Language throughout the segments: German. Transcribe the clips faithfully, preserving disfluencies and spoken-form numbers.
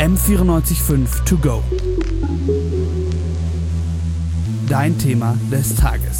M vierundneunzig Komma fünf To Go. Dein Thema des Tages.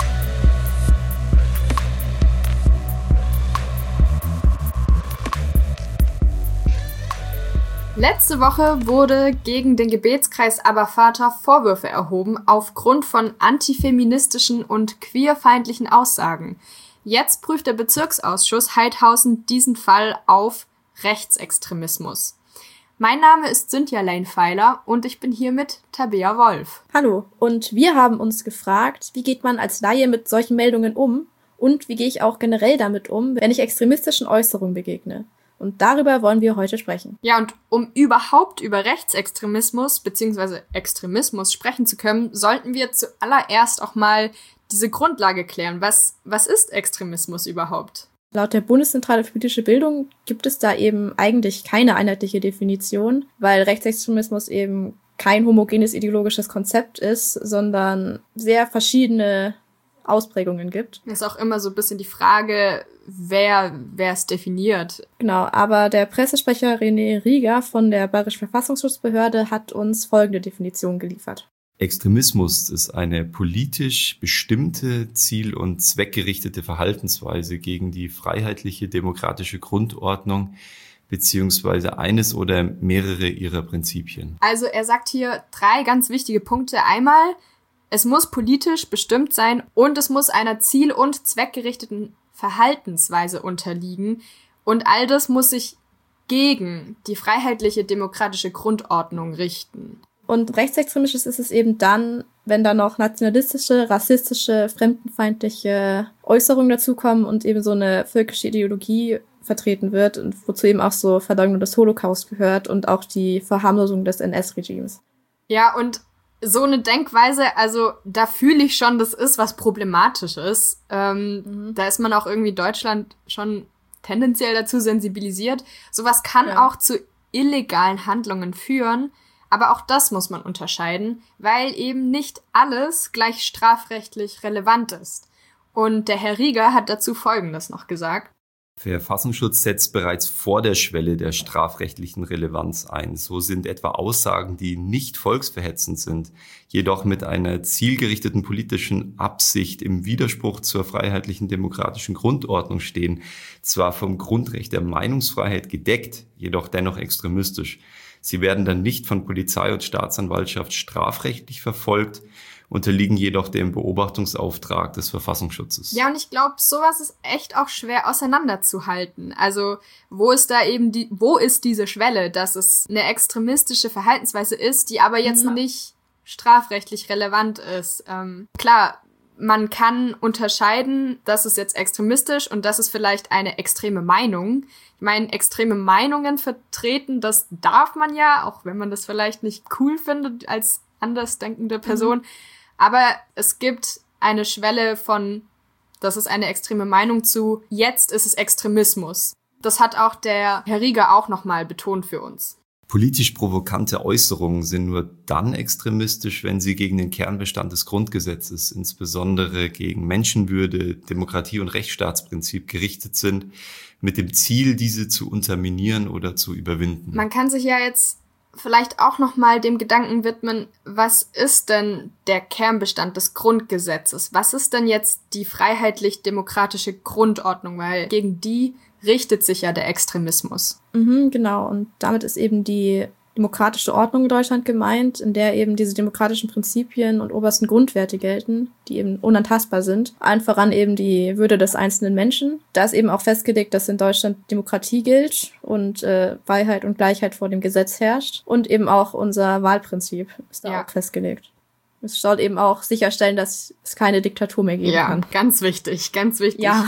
Letzte Woche wurde gegen den Gebetskreis Abervater Vorwürfe erhoben aufgrund von antifeministischen und queerfeindlichen Aussagen. Jetzt prüft der Bezirksausschuss Heidhausen diesen Fall auf Rechtsextremismus. Mein Name ist Cynthia Leinpfeiler und ich bin hier mit Tabea Wolf. Hallo, und wir haben uns gefragt, wie geht man als Laie mit solchen Meldungen um und wie gehe ich auch generell damit um, wenn ich extremistischen Äußerungen begegne. Und darüber wollen wir heute sprechen. Ja, und um überhaupt über Rechtsextremismus bzw. Extremismus sprechen zu können, sollten wir zuallererst auch mal diese Grundlage klären. Was, was ist Extremismus überhaupt? Laut der Bundeszentrale für politische Bildung gibt es da eben eigentlich keine einheitliche Definition, weil Rechtsextremismus eben kein homogenes ideologisches Konzept ist, sondern sehr verschiedene Ausprägungen gibt. Das ist auch immer so ein bisschen die Frage, wer wer es definiert. Genau, aber der Pressesprecher René Rieger von der Bayerischen Verfassungsschutzbehörde hat uns folgende Definition geliefert. Extremismus ist eine politisch bestimmte, ziel- und zweckgerichtete Verhaltensweise gegen die freiheitliche demokratische Grundordnung beziehungsweise eines oder mehrere ihrer Prinzipien. Also er sagt hier drei ganz wichtige Punkte. Einmal, es muss politisch bestimmt sein und es muss einer ziel- und zweckgerichteten Verhaltensweise unterliegen. Und all das muss sich gegen die freiheitliche demokratische Grundordnung richten. Und rechtsextremistisches ist es eben dann, wenn da noch nationalistische, rassistische, fremdenfeindliche Äußerungen dazukommen und eben so eine völkische Ideologie vertreten wird und wozu eben auch so Verleugnung des Holocaust gehört und auch die Verharmlosung des N S-Regimes. Ja, und so eine Denkweise, also da fühle ich schon, das ist was Problematisches. Ähm, mhm. Da ist man auch irgendwie Deutschland schon tendenziell dazu sensibilisiert. Sowas kann ja auch zu illegalen Handlungen führen, aber auch das muss man unterscheiden, weil eben nicht alles gleich strafrechtlich relevant ist. Und der Herr Rieger hat dazu Folgendes noch gesagt. Verfassungsschutz setzt bereits vor der Schwelle der strafrechtlichen Relevanz ein. So sind etwa Aussagen, die nicht volksverhetzend sind, jedoch mit einer zielgerichteten politischen Absicht im Widerspruch zur freiheitlichen demokratischen Grundordnung stehen, zwar vom Grundrecht der Meinungsfreiheit gedeckt, jedoch dennoch extremistisch. Sie werden dann nicht von Polizei und Staatsanwaltschaft strafrechtlich verfolgt, unterliegen jedoch dem Beobachtungsauftrag des Verfassungsschutzes. Ja, und ich glaube, sowas ist echt auch schwer auseinanderzuhalten. Also, wo ist da eben die, wo ist diese Schwelle, dass es eine extremistische Verhaltensweise ist, die aber jetzt ja. nicht strafrechtlich relevant ist? Ähm, klar, man kann unterscheiden, das ist jetzt extremistisch und das ist vielleicht eine extreme Meinung. Ich meine, extreme Meinungen vertreten, das darf man ja, auch wenn man das vielleicht nicht cool findet als andersdenkende Person. Mhm. Aber es gibt eine Schwelle von, das ist eine extreme Meinung zu, jetzt ist es Extremismus. Das hat auch der Herr Rieger auch nochmal betont für uns. Politisch provokante Äußerungen sind nur dann extremistisch, wenn sie gegen den Kernbestand des Grundgesetzes, insbesondere gegen Menschenwürde, Demokratie und Rechtsstaatsprinzip gerichtet sind, mit dem Ziel, diese zu unterminieren oder zu überwinden. Man kann sich ja jetzt vielleicht auch nochmal dem Gedanken widmen, was ist denn der Kernbestand des Grundgesetzes? Was ist denn jetzt die freiheitlich-demokratische Grundordnung? Weil gegen die richtet sich ja der Extremismus. Mhm, genau, und damit ist eben die demokratische Ordnung in Deutschland gemeint, in der eben diese demokratischen Prinzipien und obersten Grundwerte gelten, die eben unantastbar sind. Allen voran eben die Würde des einzelnen Menschen. Da ist eben auch festgelegt, dass in Deutschland Demokratie gilt und äh, Freiheit und Gleichheit vor dem Gesetz herrscht. Und eben auch unser Wahlprinzip ist da ja auch festgelegt. Es soll eben auch sicherstellen, dass es keine Diktatur mehr geben ja, kann. Ja, ganz wichtig, ganz wichtig. Ja.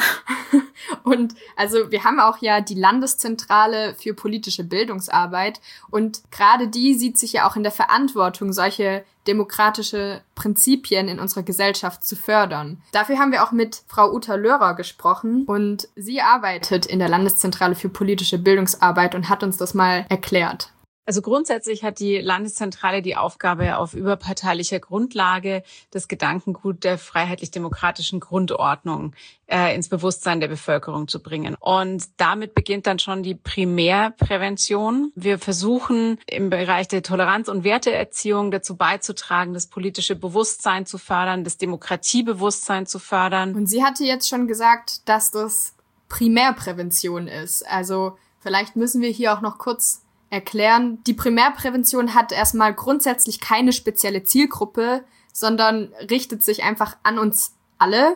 Und also wir haben auch ja die Landeszentrale für politische Bildungsarbeit und gerade die sieht sich ja auch in der Verantwortung, solche demokratische Prinzipien in unserer Gesellschaft zu fördern. Dafür haben wir auch mit Frau Uta Löhrer gesprochen und sie arbeitet in der Landeszentrale für politische Bildungsarbeit und hat uns das mal erklärt. Also grundsätzlich hat die Landeszentrale die Aufgabe, auf überparteilicher Grundlage das Gedankengut der freiheitlich-demokratischen Grundordnung äh, ins Bewusstsein der Bevölkerung zu bringen. Und damit beginnt dann schon die Primärprävention. Wir versuchen im Bereich der Toleranz- und Werteerziehung dazu beizutragen, das politische Bewusstsein zu fördern, das Demokratiebewusstsein zu fördern. Und sie hatte jetzt schon gesagt, dass das Primärprävention ist. Also vielleicht müssen wir hier auch noch kurz erklären. Die Primärprävention hat erstmal grundsätzlich keine spezielle Zielgruppe, sondern richtet sich einfach an uns alle,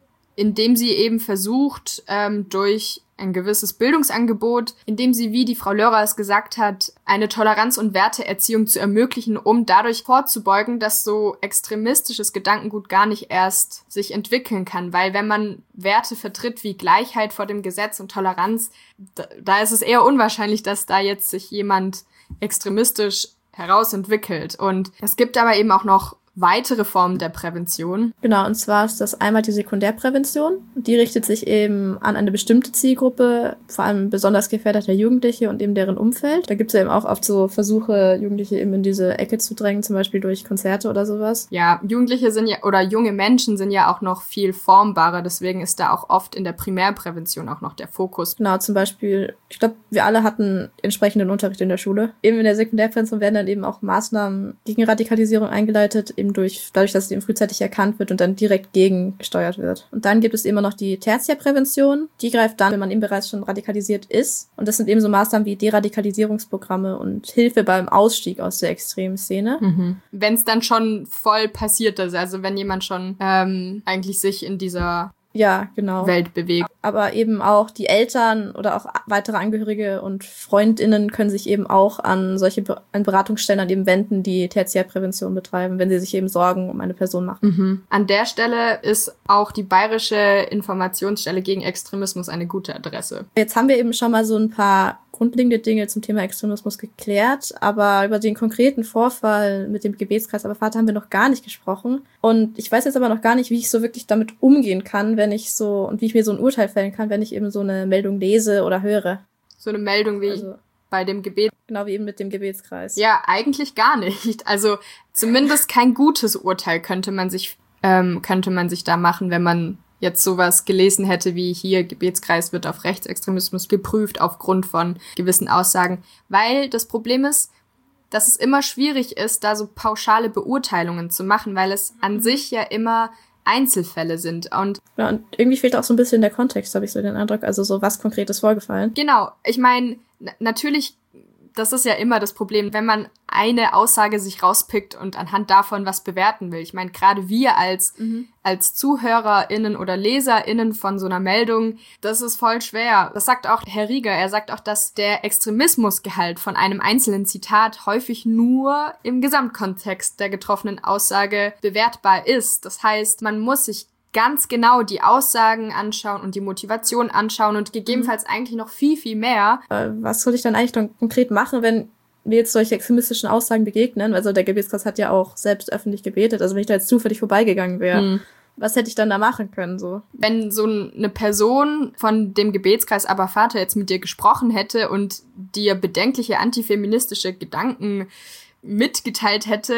indem sie eben versucht, ähm, durch ein gewisses Bildungsangebot, indem sie, wie die Frau Lörer es gesagt hat, eine Toleranz- und Werteerziehung zu ermöglichen, um dadurch vorzubeugen, dass so extremistisches Gedankengut gar nicht erst sich entwickeln kann. Weil wenn man Werte vertritt wie Gleichheit vor dem Gesetz und Toleranz, da, da ist es eher unwahrscheinlich, dass da jetzt sich jemand extremistisch herausentwickelt. Und es gibt aber eben auch noch weitere Formen der Prävention. Genau, und zwar ist das einmal die Sekundärprävention. Die richtet sich eben an eine bestimmte Zielgruppe, vor allem besonders gefährdete Jugendliche und eben deren Umfeld. Da gibt es ja eben auch oft so Versuche, Jugendliche eben in diese Ecke zu drängen, zum Beispiel durch Konzerte oder sowas. Ja, Jugendliche sind ja, oder junge Menschen sind ja auch noch viel formbarer, deswegen ist da auch oft in der Primärprävention auch noch der Fokus. Genau, zum Beispiel, ich glaube, wir alle hatten entsprechenden Unterricht in der Schule. Eben in der Sekundärprävention werden dann eben auch Maßnahmen gegen Radikalisierung eingeleitet, eben durch, dadurch, dass es eben frühzeitig erkannt wird und dann direkt gegengesteuert wird. Und dann gibt es immer noch die Tertiärprävention. Die greift dann, wenn man eben bereits schon radikalisiert ist. Und das sind eben so Maßnahmen wie Deradikalisierungsprogramme und Hilfe beim Ausstieg aus der extremen Szene. Mhm. Wenn es dann schon voll passiert ist, also wenn jemand schon ähm, eigentlich sich in dieser Ja, genau. Welt bewegt. Aber eben auch die Eltern oder auch weitere Angehörige und FreundInnen können sich eben auch an solche Be- an Beratungsstellen an eben wenden, die Tertiärprävention betreiben, wenn sie sich eben Sorgen um eine Person machen. Mhm. An der Stelle ist auch die Bayerische Informationsstelle gegen Extremismus eine gute Adresse. Jetzt haben wir eben schon mal so ein paar grundlegende Dinge zum Thema Extremismus geklärt, aber über den konkreten Vorfall mit dem Gebetskreis Aber Vater haben wir noch gar nicht gesprochen. Und ich weiß jetzt aber noch gar nicht, wie ich so wirklich damit umgehen kann, wenn ich so, und wie ich mir so ein Urteil fällen kann, wenn ich eben so eine Meldung lese oder höre. So eine Meldung wie Also, bei dem Gebet. genau wie eben mit dem Gebetskreis. Ja, eigentlich gar nicht. Also zumindest kein gutes Urteil könnte man sich, ähm, könnte man sich da machen, wenn man jetzt sowas gelesen hätte wie hier, Gebetskreis wird auf Rechtsextremismus geprüft aufgrund von gewissen Aussagen. Weil das Problem ist, dass es immer schwierig ist, da so pauschale Beurteilungen zu machen, weil es an sich ja immer Einzelfälle sind. Und Ja, und irgendwie fehlt auch so ein bisschen der Kontext, habe ich so den Eindruck. Also so was Konkretes vorgefallen. genau, ich meine, n- natürlich, das ist ja immer das Problem, wenn man eine Aussage sich rauspickt und anhand davon was bewerten will. Ich meine, gerade wir als, Mhm. als ZuhörerInnen oder LeserInnen von so einer Meldung, das ist voll schwer. Das sagt auch Herr Rieger. Er sagt auch, dass der Extremismusgehalt von einem einzelnen Zitat häufig nur im Gesamtkontext der getroffenen Aussage bewertbar ist. Das heißt, man muss sich ganz genau die Aussagen anschauen und die Motivation anschauen und gegebenenfalls eigentlich noch viel, viel mehr. Äh, was soll ich dann eigentlich dann konkret machen, wenn mir jetzt solche extremistischen Aussagen begegnen? Also der Gebetskreis hat ja auch selbst öffentlich gebetet. Also wenn ich da jetzt zufällig vorbeigegangen wäre, Hm. was hätte ich dann da machen können? So? Wenn so eine Person von dem Gebetskreis Aber Vater jetzt mit dir gesprochen hätte und dir bedenkliche antifeministische Gedanken mitgeteilt hätte,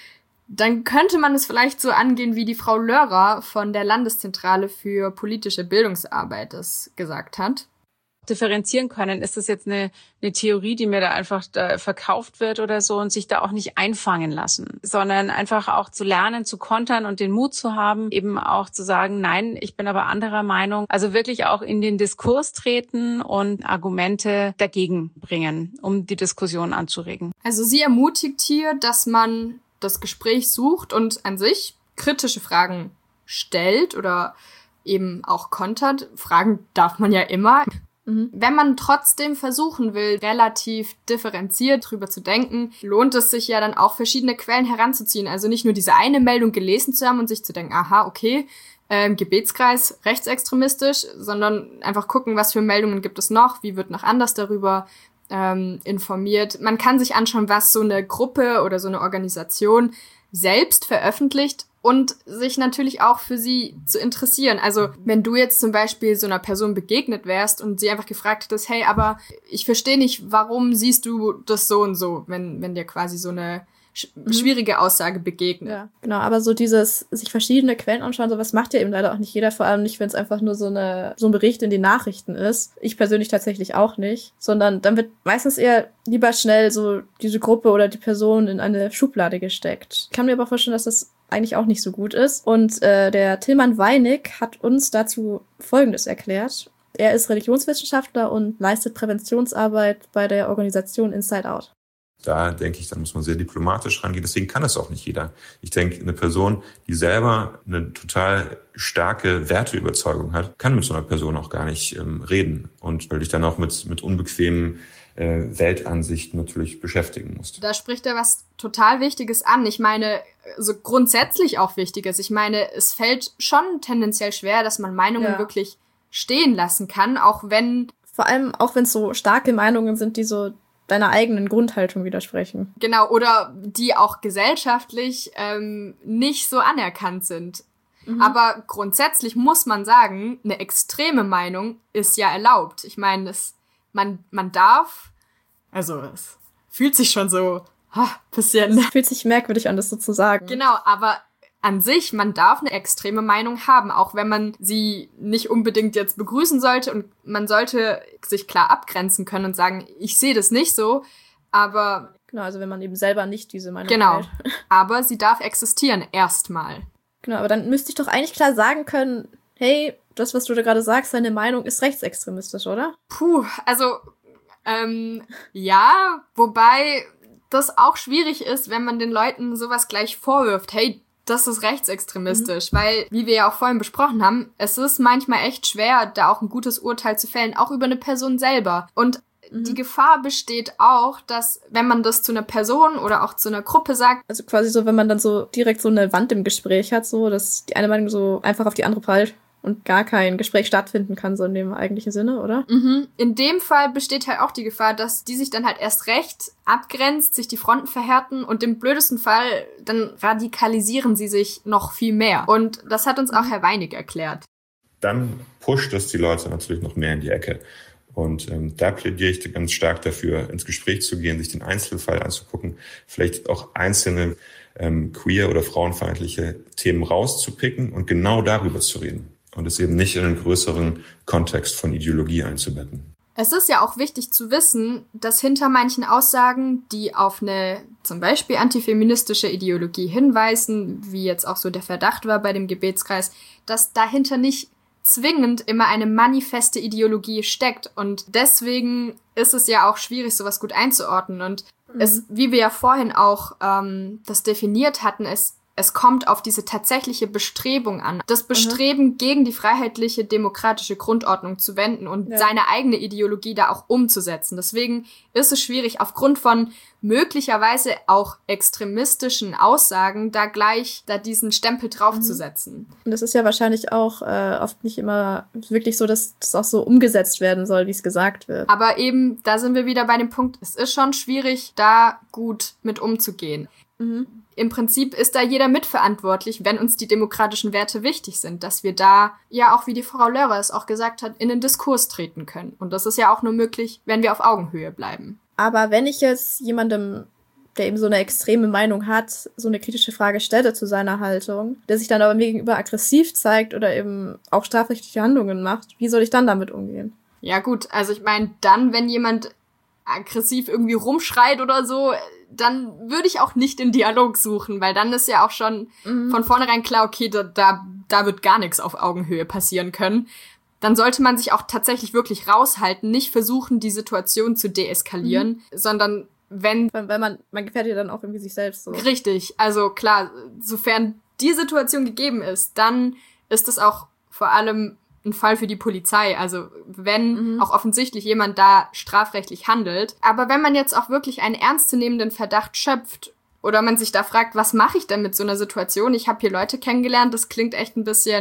dann könnte man es vielleicht so angehen, wie die Frau Lörer von der Landeszentrale für politische Bildungsarbeit es gesagt hat. Differenzieren können, ist das jetzt eine, eine Theorie, die mir da einfach da verkauft wird oder so und sich da auch nicht einfangen lassen, sondern einfach auch zu lernen, zu kontern und den Mut zu haben, eben auch zu sagen, nein, ich bin aber anderer Meinung. Also wirklich auch in den Diskurs treten und Argumente dagegen bringen, um die Diskussion anzuregen. Also sie ermutigt hier, dass man das Gespräch sucht und an sich kritische Fragen stellt oder eben auch kontert. Fragen darf man ja immer. Mhm. Wenn man trotzdem versuchen will, relativ differenziert drüber zu denken, lohnt es sich ja dann auch verschiedene Quellen heranzuziehen. Also nicht nur diese eine Meldung gelesen zu haben und sich zu denken, aha, okay, ähm, Gebetskreis rechtsextremistisch, sondern einfach gucken, was für Meldungen gibt es noch, wie wird noch anders darüber ähm, informiert. Man kann sich anschauen, was so eine Gruppe oder so eine Organisation selbst veröffentlicht, und sich natürlich auch für sie zu interessieren. Also wenn du jetzt zum Beispiel so einer Person begegnet wärst und sie einfach gefragt hättest, hey, aber ich verstehe nicht, warum siehst du das so und so, wenn, wenn dir quasi so eine schwierige Aussage begegnet. Ja, genau, aber so dieses sich verschiedene Quellen anschauen, sowas macht ja eben leider auch nicht jeder, vor allem nicht, wenn es einfach nur so eine so ein Bericht in den Nachrichten ist. Ich persönlich tatsächlich auch nicht, sondern dann wird meistens eher lieber schnell so diese Gruppe oder die Person in eine Schublade gesteckt. Ich kann mir aber vorstellen, dass das eigentlich auch nicht so gut ist. Und äh, der Tilman Weinig hat uns dazu Folgendes erklärt. Er ist Religionswissenschaftler und leistet Präventionsarbeit bei der Organisation Inside Out. Da denke ich, da muss man sehr diplomatisch rangehen. Deswegen kann es auch nicht jeder. Ich denke, eine Person, die selber eine total starke Werteüberzeugung hat, kann mit so einer Person auch gar nicht ähm, reden. Und weil dich dann auch mit, mit unbequemen äh, Weltansichten natürlich beschäftigen musst. Da spricht er was total Wichtiges an. Ich meine, so grundsätzlich auch Wichtiges. Ich meine, es fällt schon tendenziell schwer, dass man Meinungen ja. wirklich stehen lassen kann, auch wenn... Vor allem auch wenn es so starke Meinungen sind, die so deiner eigenen Grundhaltung widersprechen. Genau, oder die auch gesellschaftlich ähm, nicht so anerkannt sind. Mhm. Aber grundsätzlich muss man sagen, eine extreme Meinung ist ja erlaubt. Ich meine, es, man, man darf, also es fühlt sich schon so ha, bisschen... Es fühlt sich merkwürdig an, das so zu sagen. Genau, aber an sich, man darf eine extreme Meinung haben, auch wenn man sie nicht unbedingt jetzt begrüßen sollte, und man sollte sich klar abgrenzen können und sagen, ich sehe das nicht so, aber... Genau, also wenn man eben selber nicht diese Meinung genau, teilt. Aber sie darf existieren, erstmal. Genau, aber dann müsste ich doch eigentlich klar sagen können, hey, das, was du da gerade sagst, deine Meinung ist rechtsextremistisch, oder? Puh, also, ähm, ja, wobei das auch schwierig ist, wenn man den Leuten sowas gleich vorwirft, hey, das ist rechtsextremistisch, mhm. weil, wie wir ja auch vorhin besprochen haben, es ist manchmal echt schwer, da auch ein gutes Urteil zu fällen, auch über eine Person selber. Und mhm. die Gefahr besteht auch, dass, wenn man das zu einer Person oder auch zu einer Gruppe sagt, also quasi so, wenn man dann so direkt so eine Wand im Gespräch hat, so, dass die eine Meinung so einfach auf die andere prallt und gar kein Gespräch stattfinden kann, so in dem eigentlichen Sinne, oder? Mhm. In dem Fall besteht halt auch die Gefahr, dass die sich dann halt erst recht abgrenzt, sich die Fronten verhärten und im blödesten Fall dann radikalisieren sie sich noch viel mehr. Und das hat uns auch Herr Weinig erklärt. Dann pusht es die Leute natürlich noch mehr in die Ecke. Und ähm, da plädiere ich ganz stark dafür, ins Gespräch zu gehen, sich den Einzelfall anzugucken, vielleicht auch einzelne ähm, queer- oder frauenfeindliche Themen rauszupicken und genau darüber zu reden. Und es eben nicht in einen größeren Kontext von Ideologie einzubetten. Es ist ja auch wichtig zu wissen, dass hinter manchen Aussagen, die auf eine zum Beispiel antifeministische Ideologie hinweisen, wie jetzt auch so der Verdacht war bei dem Gebetskreis, dass dahinter nicht zwingend immer eine manifeste Ideologie steckt. Und deswegen ist es ja auch schwierig, sowas gut einzuordnen. Und mhm. es, wie wir ja vorhin auch ähm, das definiert hatten, es Es kommt auf diese tatsächliche Bestrebung an. Das Bestreben, mhm. gegen die freiheitliche, demokratische Grundordnung zu wenden und ja. seine eigene Ideologie da auch umzusetzen. Deswegen ist es schwierig, aufgrund von möglicherweise auch extremistischen Aussagen da gleich da diesen Stempel draufzusetzen. Mhm. Und das ist ja wahrscheinlich auch äh, oft nicht immer wirklich so, dass das auch so umgesetzt werden soll, wie es gesagt wird. Aber eben, da sind wir wieder bei dem Punkt, es ist schon schwierig, da gut mit umzugehen. Mhm. Im Prinzip ist da jeder mitverantwortlich, wenn uns die demokratischen Werte wichtig sind, dass wir da ja auch, wie die Frau Lörrer es auch gesagt hat, in den Diskurs treten können. Und das ist ja auch nur möglich, wenn wir auf Augenhöhe bleiben. Aber wenn ich jetzt jemandem, der eben so eine extreme Meinung hat, so eine kritische Frage stelle zu seiner Haltung, der sich dann aber mir gegenüber aggressiv zeigt oder eben auch strafrechtliche Handlungen macht, wie soll ich dann damit umgehen? Ja gut, also ich meine, dann, wenn jemand aggressiv irgendwie rumschreit oder so, dann würde ich auch nicht den Dialog suchen, weil dann ist ja auch schon mhm. von vornherein klar, okay, da, da, da wird gar nichts auf Augenhöhe passieren können. Dann sollte man sich auch tatsächlich wirklich raushalten, nicht versuchen, die Situation zu deeskalieren, mhm. sondern wenn... Weil man, man gefährdet ja dann auch irgendwie sich selbst so. Richtig, also klar, sofern die Situation gegeben ist, dann ist es auch vor allem ein Fall für die Polizei, also wenn mhm. auch offensichtlich jemand da strafrechtlich handelt. Aber wenn man jetzt auch wirklich einen ernstzunehmenden Verdacht schöpft oder man sich da fragt, was mache ich denn mit so einer Situation? Ich habe hier Leute kennengelernt, das klingt echt ein bisschen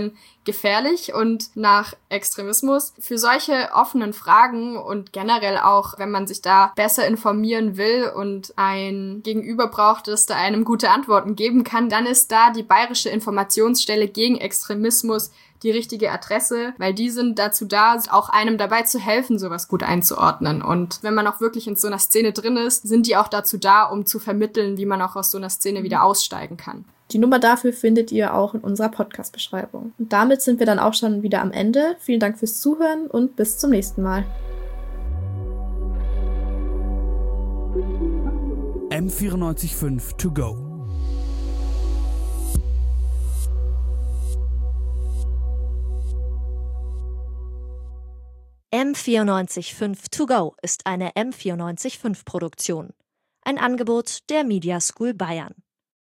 gefährlich und nach Extremismus. Für solche offenen Fragen und generell auch, wenn man sich da besser informieren will und ein Gegenüber braucht, das da einem gute Antworten geben kann, dann ist da die Bayerische Informationsstelle gegen Extremismus die richtige Adresse, weil die sind dazu da, auch einem dabei zu helfen, sowas gut einzuordnen. Und wenn man auch wirklich in so einer Szene drin ist, sind die auch dazu da, um zu vermitteln, wie man auch aus so einer Szene wieder aussteigen kann. Die Nummer dafür findet ihr auch in unserer Podcast-Beschreibung. Und damit sind wir dann auch schon wieder am Ende. Vielen Dank fürs Zuhören und bis zum nächsten Mal. M vierundneunzig Komma fünf to go. M vierundneunzig Komma fünf to go ist eine M vierundneunzig Komma fünf Produktion. Ein Angebot der Media School Bayern.